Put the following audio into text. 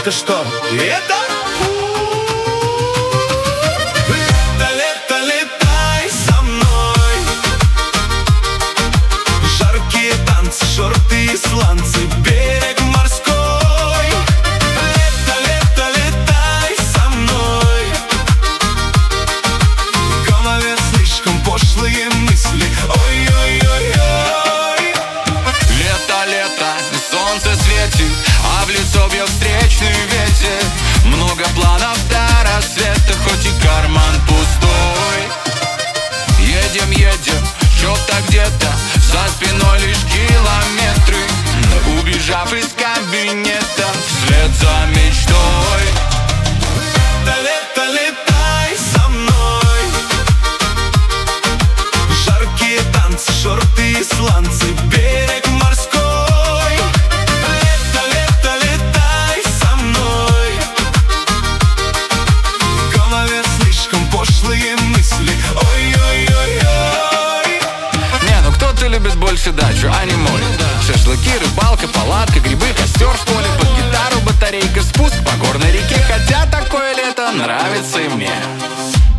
Это что? Это лето, летай со мной. Жаркие танцы, шорты и сланцы, берег морской. Лето, летай со мной. В голове слишком пошлые мысли. Ой-ой-ой-ой. Лето, лето, солнце светит, а в лицо бьет встречный ветер. Много планов до рассвета, хоть и карман пустой. Едем, едем, что-то где-то, за спиной лишь километры. Убежав из кабинета, вслед за мечтой. Лето, летай со мной. Жаркие танцы, шорты и сланцы, берег морской. Лето, летай со мной. В голове слишком пошлые мысли. Ой-ой-ой-ой. Не, ну кто-то любит больше дачу, а не море. Шашлыки, рыбалка, палатка, грибы, костер в поле, под гитару батарейка, спуск по горной реке. Хотя такое лето нравится и мне.